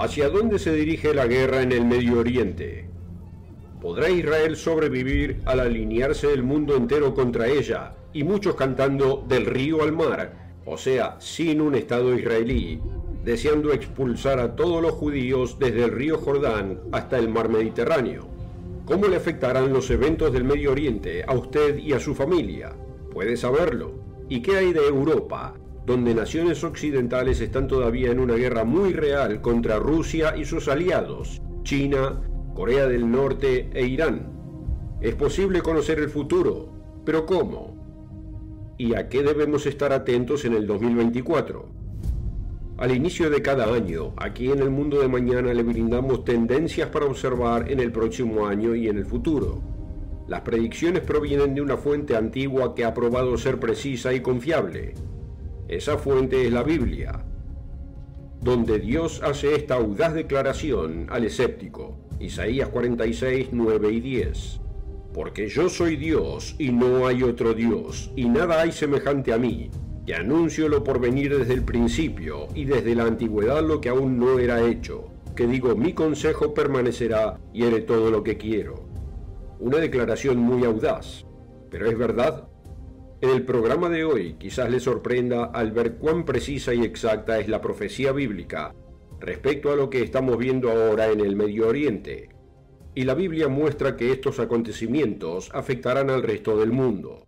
¿Hacia dónde se dirige la guerra en el Medio Oriente? ¿Podrá Israel sobrevivir al alinearse el mundo entero contra ella y muchos cantando del río al mar, o sea, sin un Estado israelí, deseando expulsar a todos los judíos desde el río Jordán hasta el mar Mediterráneo? ¿Cómo le afectarán los eventos del Medio Oriente a usted y a su familia? ¿Puede saberlo? ¿Y qué hay de Europa, donde naciones occidentales están todavía en una guerra muy real contra Rusia y sus aliados, China, Corea del Norte e Irán? Es posible conocer el futuro, pero ¿cómo? ¿Y a qué debemos estar atentos en el 2024? Al inicio de cada año, aquí en el Mundo de Mañana le brindamos tendencias para observar en el próximo año y en el futuro. Las predicciones provienen de una fuente antigua que ha probado ser precisa y confiable. Esa fuente es la Biblia, donde Dios hace esta audaz declaración al escéptico. Isaías 46, 9 y 10. Porque yo soy Dios y no hay otro Dios, y nada hay semejante a mí, que anuncio lo por venir desde el principio y desde la antigüedad lo que aún no era hecho, que digo mi consejo permanecerá y haré todo lo que quiero. Una declaración muy audaz, pero es verdad. En el programa de hoy quizás le sorprenda al ver cuán precisa y exacta es la profecía bíblica respecto a lo que estamos viendo ahora en el Medio Oriente. Y la Biblia muestra que estos acontecimientos afectarán al resto del mundo.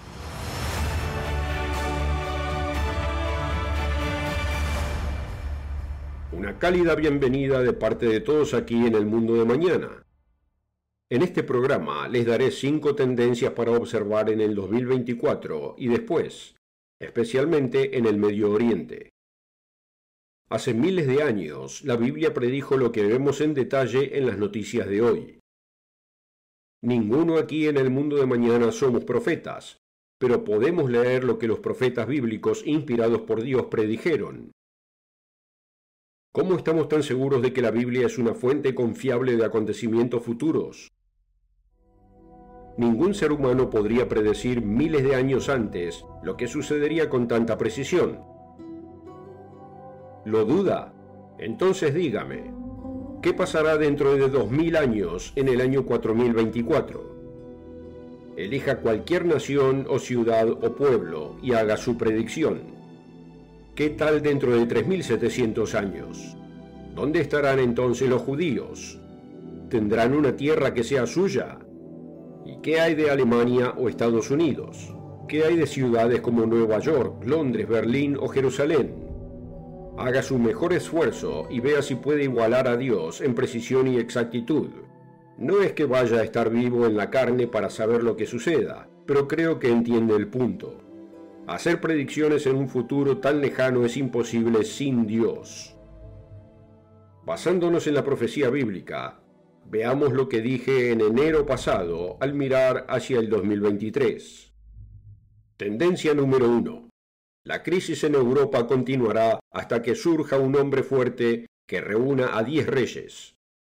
Una cálida bienvenida de parte de todos aquí en el Mundo de Mañana. En este programa les daré 5 tendencias para observar en el 2024 y después, especialmente en el Medio Oriente. Hace miles de años, la Biblia predijo lo que vemos en detalle en las noticias de hoy. Ninguno aquí en el Mundo de Mañana somos profetas, pero podemos leer lo que los profetas bíblicos inspirados por Dios predijeron. ¿Cómo estamos tan seguros de que la Biblia es una fuente confiable de acontecimientos futuros? Ningún ser humano podría predecir miles de años antes lo que sucedería con tanta precisión. ¿Lo duda? Entonces dígame, ¿qué pasará dentro de 2000 años en el año 4024? Elija cualquier nación o ciudad o pueblo y haga su predicción. ¿Qué tal dentro de 3700 años? ¿Dónde estarán entonces los judíos? ¿Tendrán una tierra que sea suya? ¿Y qué hay de Alemania o Estados Unidos? ¿Qué hay de ciudades como Nueva York, Londres, Berlín o Jerusalén? Haga su mejor esfuerzo y vea si puede igualar a Dios en precisión y exactitud. No es que vaya a estar vivo en la carne para saber lo que suceda, pero creo que entiende el punto. Hacer predicciones en un futuro tan lejano es imposible sin Dios. Basándonos en la profecía bíblica, veamos lo que dije en enero pasado al mirar hacia el 2023. Tendencia número 1. La crisis en Europa continuará hasta que surja un hombre fuerte que reúna a 10 reyes.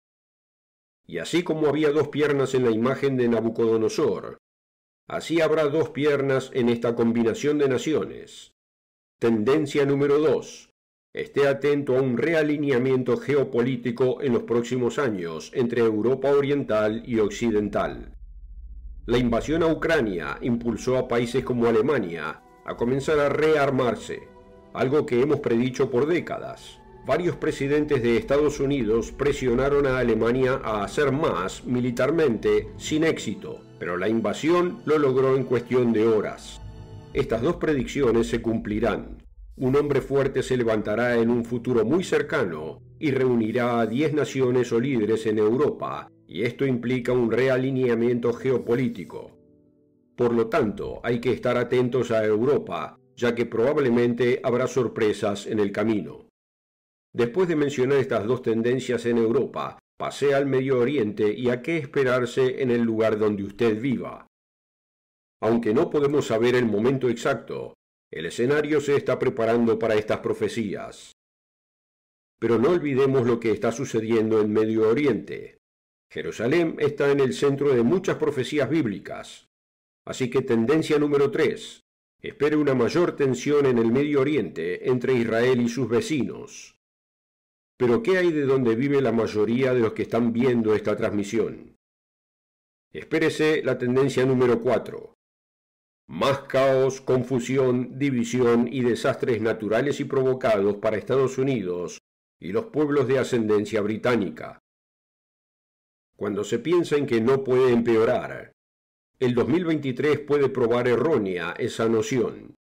Y así como había 2 piernas en la imagen de Nabucodonosor, así habrá 2 piernas en esta combinación de naciones. Tendencia número 2. Esté atento a un realineamiento geopolítico en los próximos años entre Europa Oriental y Occidental. La invasión a Ucrania impulsó a países como Alemania a comenzar a rearmarse, algo que hemos predicho por décadas. Varios presidentes de Estados Unidos presionaron a Alemania a hacer más militarmente sin éxito, pero la invasión lo logró en cuestión de horas. Estas 2 predicciones se cumplirán. Un hombre fuerte se levantará en un futuro muy cercano y reunirá a 10 naciones o líderes en Europa, y esto implica un realineamiento geopolítico. Por lo tanto, hay que estar atentos a Europa, ya que probablemente habrá sorpresas en el camino. Después de mencionar estas 2 tendencias en Europa, pasé al Medio Oriente y a qué esperarse en el lugar donde usted viva. Aunque no podemos saber el momento exacto, el escenario se está preparando para estas profecías. Pero no olvidemos lo que está sucediendo en Medio Oriente. Jerusalén está en el centro de muchas profecías bíblicas. Así que tendencia número 3. Espere una mayor tensión en el Medio Oriente entre Israel y sus vecinos. Pero ¿qué hay de donde vive la mayoría de los que están viendo esta transmisión? Espérese la tendencia número 4. Más caos, confusión, división y desastres naturales y provocados para Estados Unidos y los pueblos de ascendencia británica. Cuando se piensa en que no puede empeorar, el 2023 puede probar errónea esa noción.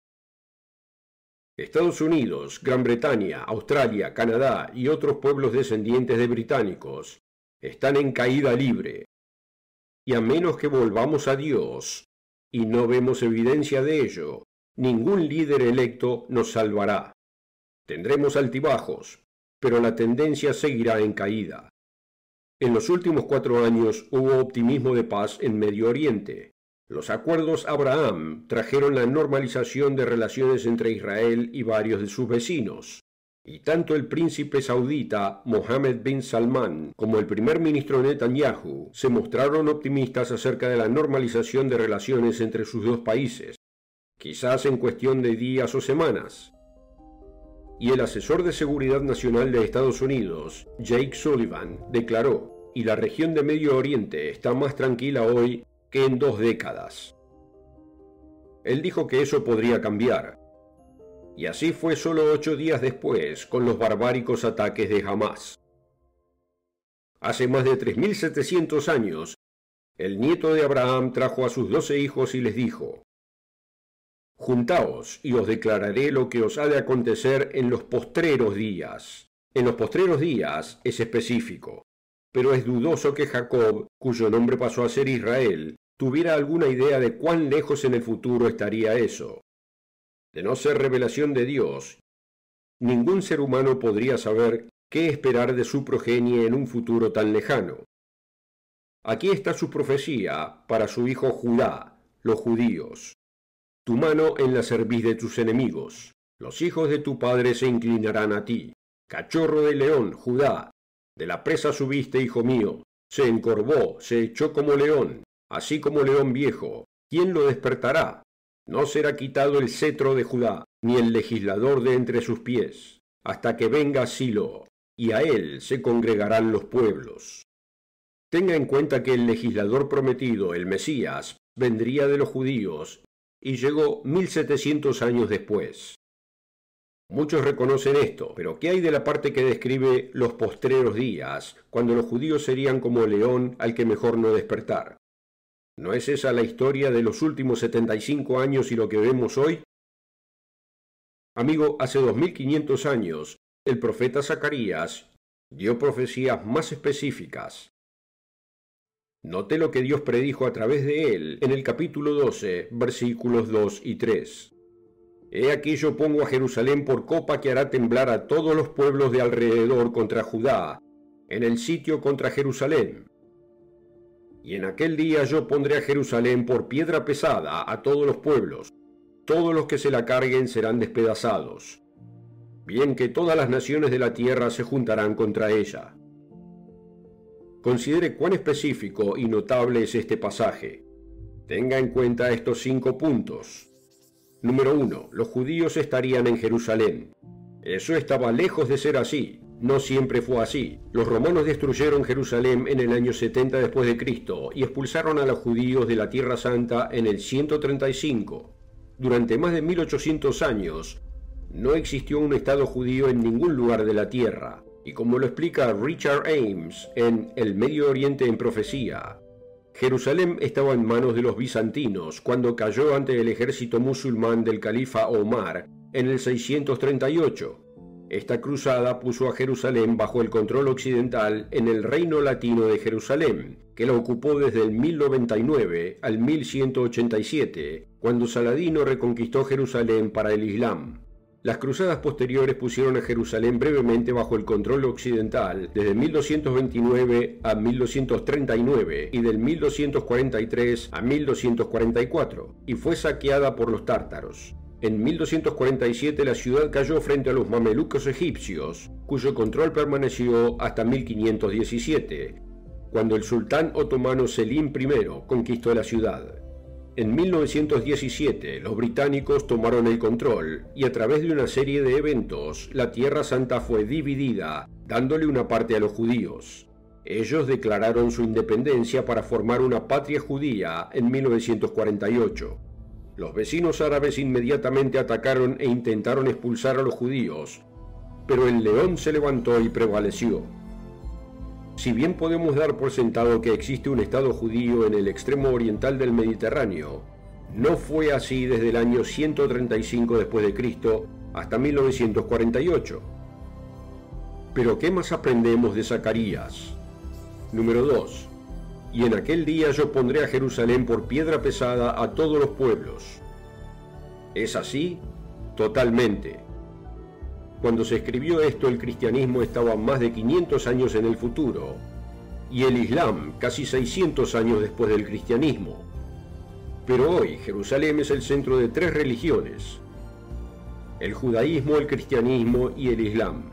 Estados Unidos, Gran Bretaña, Australia, Canadá y otros pueblos descendientes de británicos están en caída libre. Y a menos que volvamos a Dios, y no vemos evidencia de ello, ningún líder electo nos salvará. Tendremos altibajos, pero la tendencia seguirá en caída. En los últimos 4 años hubo optimismo de paz en Medio Oriente. Los acuerdos Abraham trajeron la normalización de relaciones entre Israel y varios de sus vecinos, y tanto el príncipe saudita Mohammed bin Salman como el primer ministro Netanyahu se mostraron optimistas acerca de la normalización de relaciones entre sus dos países, quizás en cuestión de días o semanas. Y el asesor de Seguridad Nacional de Estados Unidos, Jake Sullivan, declaró: "Y la región de Medio Oriente está más tranquila hoy que en 2 décadas". Él dijo que eso podría cambiar. Y así fue solo 8 días después con los barbáricos ataques de Hamás. Hace más de 3700 años, el nieto de Abraham trajo a sus 12 hijos y les dijo: "Juntaos y os declararé lo que os ha de acontecer en los postreros días". En los postreros días es específico, pero es dudoso que Jacob, cuyo nombre pasó a ser Israel, tuviera alguna idea de cuán lejos en el futuro estaría eso. De no ser revelación de Dios, ningún ser humano podría saber qué esperar de su progenie en un futuro tan lejano. Aquí está su profecía para su hijo Judá, los judíos. Tu mano en la cerviz de tus enemigos. Los hijos de tu padre se inclinarán a ti. Cachorro de león, Judá. De la presa subiste, hijo mío. Se encorvó, se echó como león, así como león viejo. ¿Quién lo despertará? No será quitado el cetro de Judá, ni el legislador de entre sus pies, hasta que venga Silo, y a él se congregarán los pueblos. Tenga en cuenta que el legislador prometido, el Mesías, vendría de los judíos, y llegó 1700 años después. Muchos reconocen esto, pero ¿qué hay de la parte que describe los postreros días, cuando los judíos serían como león al que mejor no despertar? ¿No es esa la historia de los últimos 75 años y lo que vemos hoy? Amigo, hace 2500 años, el profeta Zacarías dio profecías más específicas. Note lo que Dios predijo a través de él en el capítulo 12, versículos 2 y 3. He aquí yo pongo a Jerusalén por copa que hará temblar a todos los pueblos de alrededor contra Judá, en el sitio contra Jerusalén. Y en aquel día yo pondré a Jerusalén por piedra pesada a todos los pueblos. Todos los que se la carguen serán despedazados. Bien que todas las naciones de la tierra se juntarán contra ella. Considere cuán específico y notable es este pasaje. Tenga en cuenta estos 5 puntos. Número 1. Los judíos estarían en Jerusalén. Eso estaba lejos de ser así. No siempre fue así. Los romanos destruyeron Jerusalén en el año 70 después de Cristo y expulsaron a los judíos de la Tierra Santa en el 135. Durante más de 1800 años, no existió un Estado judío en ningún lugar de la Tierra. Y como lo explica Richard Ames en El Medio Oriente en Profecía, Jerusalén estaba en manos de los bizantinos cuando cayó ante el ejército musulmán del califa Omar en el 638. Esta cruzada puso a Jerusalén bajo el control occidental en el Reino Latino de Jerusalén, que la ocupó desde el 1099 al 1187, cuando Saladino reconquistó Jerusalén para el Islam. Las cruzadas posteriores pusieron a Jerusalén brevemente bajo el control occidental desde 1229 a 1239 y del 1243 a 1244, y fue saqueada por los tártaros. En 1247 la ciudad cayó frente a los mamelucos egipcios, cuyo control permaneció hasta 1517, cuando el sultán otomano Selim I conquistó la ciudad. En 1917 los británicos tomaron el control y a través de una serie de eventos la Tierra Santa fue dividida, dándole una parte a los judíos. Ellos declararon su independencia para formar una patria judía en 1948. Los vecinos árabes inmediatamente atacaron e intentaron expulsar a los judíos, pero el león se levantó y prevaleció. Si bien podemos dar por sentado que existe un Estado judío en el extremo oriental del Mediterráneo, no fue así desde el año 135 después de Cristo hasta 1948. Pero ¿qué más aprendemos de Zacarías? Número 2. Y en aquel día yo pondré a Jerusalén por piedra pesada a todos los pueblos. ¿Es así? Totalmente. Cuando se escribió esto, el cristianismo estaba más de 500 años en el futuro, y el Islam casi 600 años después del cristianismo. Pero hoy Jerusalén es el centro de 3 religiones: el judaísmo, el cristianismo y el Islam.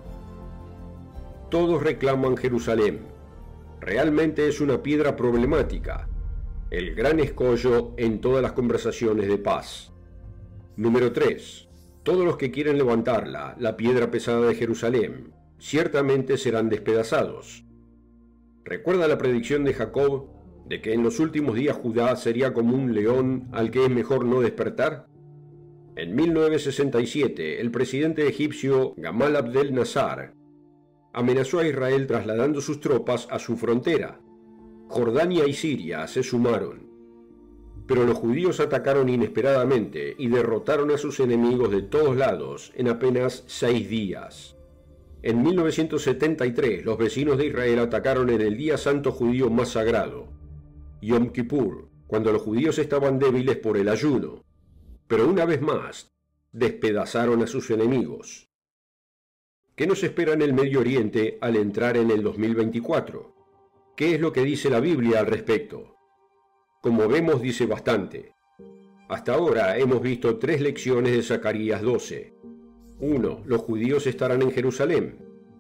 Todos reclaman Jerusalén. Realmente es una piedra problemática, el gran escollo en todas las conversaciones de paz. Número 3. Todos los que quieren levantarla, la piedra pesada de Jerusalén, ciertamente serán despedazados. ¿Recuerda la predicción de Jacob de que en los últimos días Judá sería como un león al que es mejor no despertar? En 1967, el presidente egipcio Gamal Abdel Nasser amenazó a Israel trasladando sus tropas a su frontera. Jordania y Siria se sumaron. Pero los judíos atacaron inesperadamente y derrotaron a sus enemigos de todos lados en apenas 6 días. En 1973, los vecinos de Israel atacaron en el día santo judío más sagrado, Yom Kippur, cuando los judíos estaban débiles por el ayuno. Pero una vez más, despedazaron a sus enemigos. ¿Qué nos espera en el Medio Oriente al entrar en el 2024? ¿Qué es lo que dice la Biblia al respecto? Como vemos, dice bastante. Hasta ahora hemos visto 3 lecciones de Zacarías 12. 1. Los judíos estarán en Jerusalén.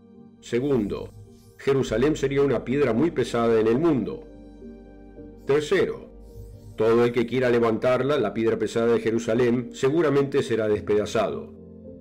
2. Jerusalén sería una piedra muy pesada en el mundo. 3. Todo el que quiera levantarla, la piedra pesada de Jerusalén, seguramente será despedazado.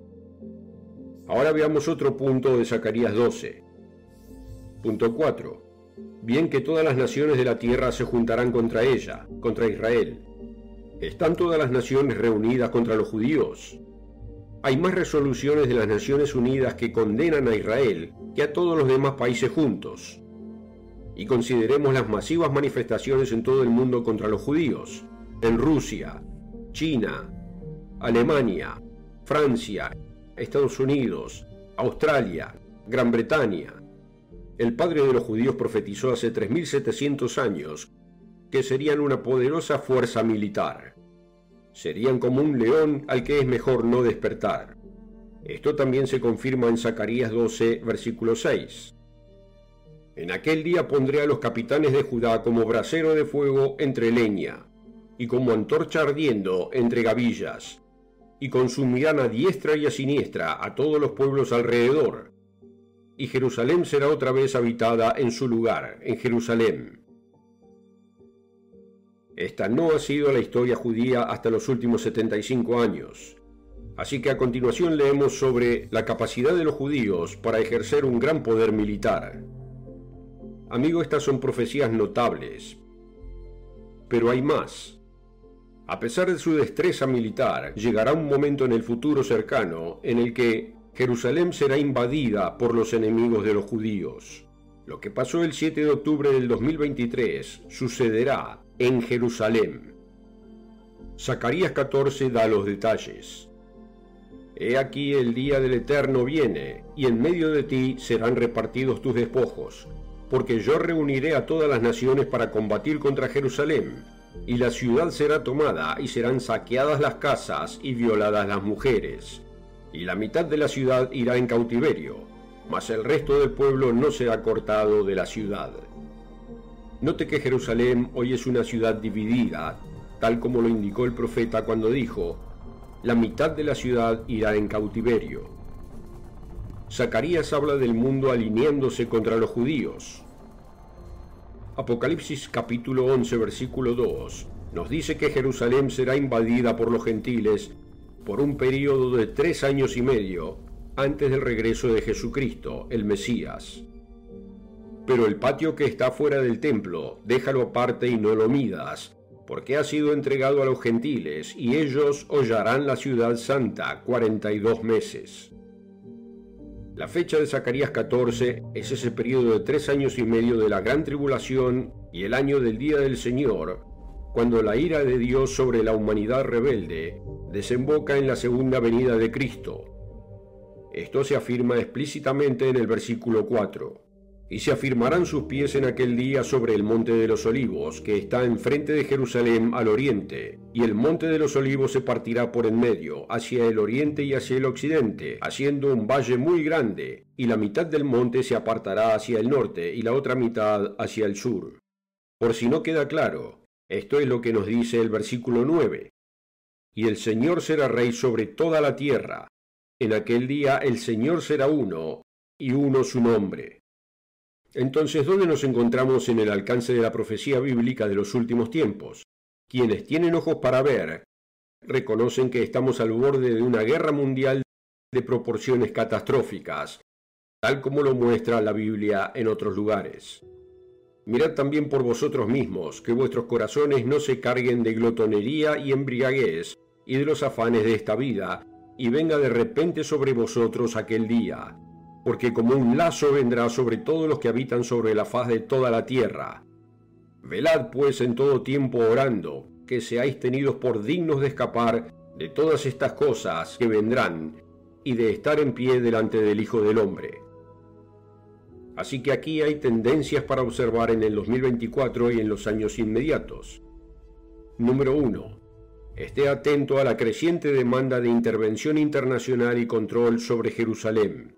Ahora veamos otro punto de Zacarías 12. Punto 4. Bien que todas las naciones de la tierra se juntarán contra ella, contra Israel. ¿Están todas las naciones reunidas contra los judíos? Hay más resoluciones de las Naciones Unidas que condenan a Israel que a todos los demás países juntos. Y consideremos las masivas manifestaciones en todo el mundo contra los judíos, en Rusia, China, Alemania, Francia, Estados Unidos, Australia, Gran Bretaña. El padre de los judíos profetizó hace 3700 años que serían una poderosa fuerza militar. Serían como un león al que es mejor no despertar. Esto también se confirma en Zacarías 12, versículo 6. En aquel día pondré a los capitanes de Judá como brasero de fuego entre leña, y como antorcha ardiendo entre gavillas, y consumirán a diestra y a siniestra a todos los pueblos alrededor. Y Jerusalén será otra vez habitada en su lugar, en Jerusalén. Esta no ha sido la historia judía hasta los últimos 75 años. Así que a continuación leemos sobre la capacidad de los judíos para ejercer un gran poder militar. Amigo, estas son profecías notables. Pero hay más. A pesar de su destreza militar, llegará un momento en el futuro cercano en el que Jerusalén será invadida por los enemigos de los judíos. Lo que pasó el 7 de octubre del 2023 sucederá en Jerusalén. Zacarías 14 da los detalles. He aquí el día del Eterno viene, y en medio de ti serán repartidos tus despojos, porque yo reuniré a todas las naciones para combatir contra Jerusalén, y la ciudad será tomada, y serán saqueadas las casas y violadas las mujeres. Y la mitad de la ciudad irá en cautiverio, mas el resto del pueblo no será cortado de la ciudad. Note que Jerusalén hoy es una ciudad dividida, tal como lo indicó el profeta cuando dijo: la mitad de la ciudad irá en cautiverio. Zacarías habla del mundo alineándose contra los judíos. Apocalipsis capítulo 11 versículo 2 nos dice que Jerusalén será invadida por los gentiles por un período de 3 años y medio, antes del regreso de Jesucristo, el Mesías. Pero el patio que está fuera del templo, déjalo aparte y no lo midas, porque ha sido entregado a los gentiles, y ellos hollarán la ciudad santa 42 meses. La fecha de Zacarías 14 es ese periodo de 3 años y medio de la gran tribulación y el año del día del Señor, cuando la ira de Dios sobre la humanidad rebelde desemboca en la segunda venida de Cristo. Esto se afirma explícitamente en el versículo 4. Y se afirmarán sus pies en aquel día sobre el monte de los olivos, que está enfrente de Jerusalén al oriente, y el monte de los olivos se partirá por en medio, hacia el oriente y hacia el occidente, haciendo un valle muy grande, y la mitad del monte se apartará hacia el norte, y la otra mitad hacia el sur. Por si no queda claro, esto es lo que nos dice el versículo 9. Y el Señor será rey sobre toda la tierra. En aquel día el Señor será uno, y uno su nombre. Entonces, ¿dónde nos encontramos en el alcance de la profecía bíblica de los últimos tiempos? Quienes tienen ojos para ver, reconocen que estamos al borde de una guerra mundial de proporciones catastróficas, tal como lo muestra la Biblia en otros lugares. Mirad también por vosotros mismos, que vuestros corazones no se carguen de glotonería y embriaguez, y de los afanes de esta vida, y venga de repente sobre vosotros aquel día, porque como un lazo vendrá sobre todos los que habitan sobre la faz de toda la tierra. Velad pues en todo tiempo orando, que seáis tenidos por dignos de escapar de todas estas cosas que vendrán, y de estar en pie delante del Hijo del Hombre. Así que aquí hay tendencias para observar en el 2024 y en los años inmediatos. Número 1. Esté atento a la creciente demanda de intervención internacional y control sobre Jerusalén.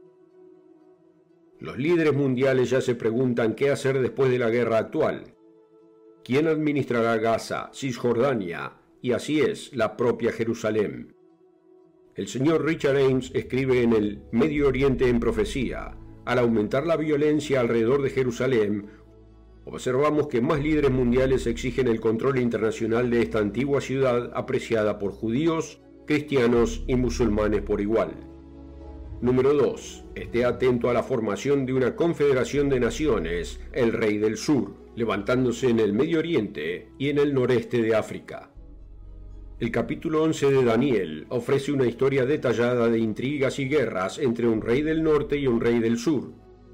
Los líderes mundiales ya se preguntan qué hacer después de la guerra actual. ¿Quién administrará Gaza, Cisjordania y, así es, la propia Jerusalén? El señor Richard Ames escribe en el Medio Oriente en Profecía: al aumentar la violencia alrededor de Jerusalén, observamos que más líderes mundiales exigen el control internacional de esta antigua ciudad apreciada por judíos, cristianos y musulmanes por igual. Número 2. Esté atento a la formación de una confederación de naciones, el Rey del Sur, levantándose en el Medio Oriente y en el noreste de África. El capítulo 11 de Daniel ofrece una historia detallada de intrigas y guerras entre un rey del norte y un rey del sur.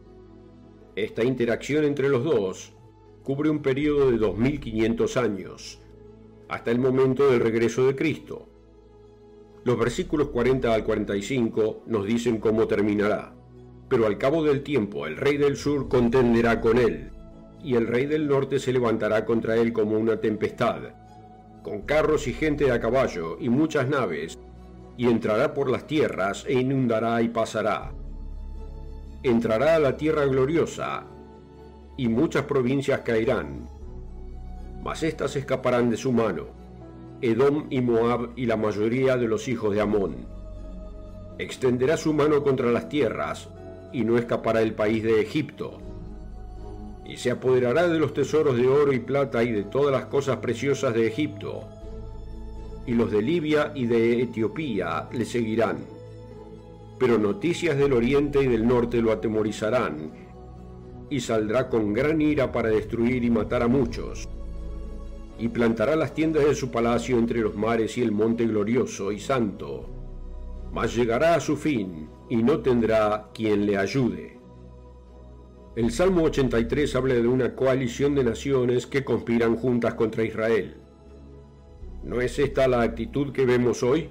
Esta interacción entre los dos cubre un periodo de 2500 años, hasta el momento del regreso de Cristo. Los versículos 40 al 45 nos dicen cómo terminará. Pero al cabo del tiempo el rey del sur contenderá con él, y el rey del norte se levantará contra él como una tempestad, con carros y gente a caballo y muchas naves, y entrará por las tierras e inundará y pasará. Entrará a la tierra gloriosa, y muchas provincias caerán, mas éstas escaparán de su mano. Edom y Moab y la mayoría de los hijos de Amón. Extenderá su mano contra las tierras, y no escapará el país de Egipto. Y se apoderará de los tesoros de oro y plata y de todas las cosas preciosas de Egipto. Y los de Libia y de Etiopía le seguirán. Pero noticias del oriente y del norte lo atemorizarán, y saldrá con gran ira para destruir y matar a muchos. Y plantará las tiendas de su palacio entre los mares y el monte glorioso y santo. Mas llegará a su fin, y no tendrá quien le ayude. El Salmo 83 habla de una coalición de naciones que conspiran juntas contra Israel. ¿No es esta la actitud que vemos hoy?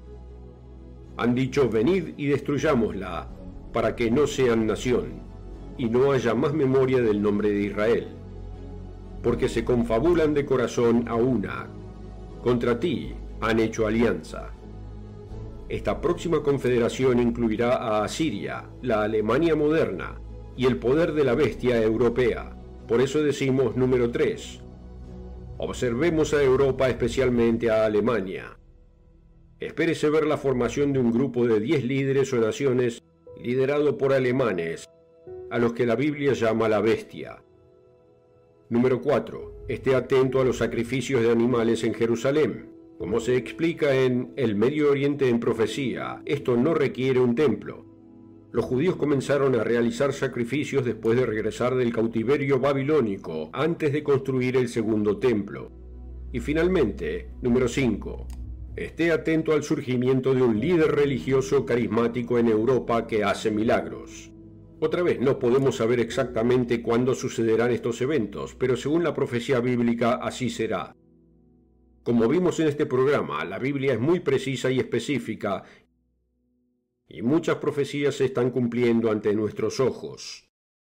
Han dicho: venid y destruyámosla, para que no sean nación, y no haya más memoria del nombre de Israel. Porque se confabulan de corazón a una. Contra ti han hecho alianza. Esta próxima confederación incluirá a Asiria, la Alemania moderna, y el poder de la bestia europea. Por eso decimos número 3. Observemos a Europa, especialmente a Alemania. Espérese ver la formación de un grupo de 10 líderes o naciones liderado por alemanes, a los que la Biblia llama la bestia. Número 4. Esté atento a los sacrificios de animales en Jerusalén. Como se explica en El Medio Oriente en Profecía, esto no requiere un templo. Los judíos comenzaron a realizar sacrificios después de regresar del cautiverio babilónico, antes de construir el segundo templo. Y finalmente, número 5. Esté atento al surgimiento de un líder religioso carismático en Europa que hace milagros. Otra vez, no podemos saber exactamente cuándo sucederán estos eventos, pero según la profecía bíblica así será. Como vimos en este programa, la Biblia es muy precisa y específica, y muchas profecías se están cumpliendo ante nuestros ojos.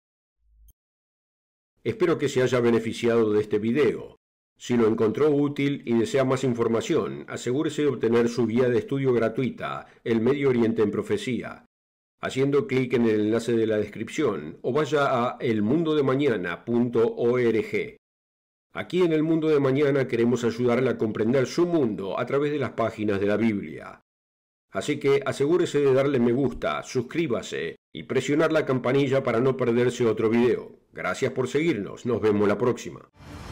Espero que se haya beneficiado de este video. Si lo encontró útil y desea más información, asegúrese de obtener su guía de estudio gratuita, El Medio Oriente en Profecía, haciendo clic en el enlace de la descripción o vaya a elmundodemañana.org. Aquí en El Mundo de Mañana queremos ayudarle a comprender su mundo a través de las páginas de la Biblia. Así que asegúrese de darle me gusta, suscríbase y presionar la campanilla para no perderse otro video. Gracias por seguirnos, nos vemos la próxima.